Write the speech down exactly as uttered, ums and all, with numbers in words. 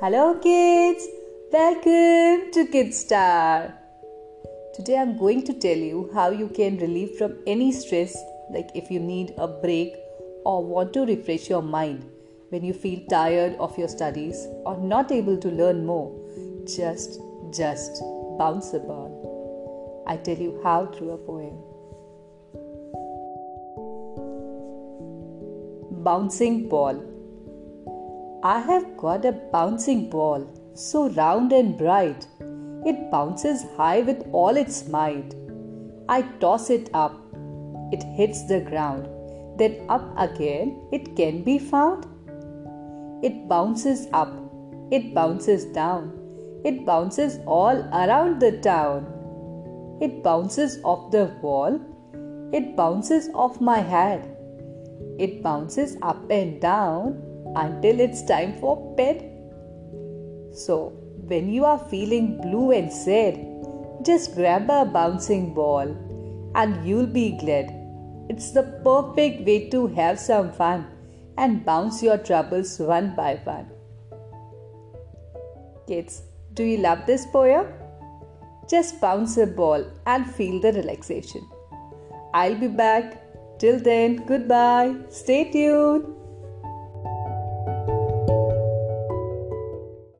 Hello kids, welcome to Kidstar. Today I'm going to tell you how you can relieve from any stress, like if you need a break or want to refresh your mind when you feel tired of your studies or not able to learn more. Just, just bounce a ball. I tell you how through a poem. Bouncing ball. I have got a bouncing ball, so round and bright. It bounces high with all its might. I toss it up. It hits the ground. Then up again it can be found. It bounces up. It bounces down. It bounces all around the town. It bounces off the wall. It bounces off my head. It bounces up and down until it's time for bed. So, when you are feeling blue and sad, just grab a bouncing ball and you'll be glad. It's the perfect way to have some fun and bounce your troubles one by one. Kids, do you love this poem? Just bounce a ball and feel the relaxation. I'll be back. Till then, goodbye. Stay tuned.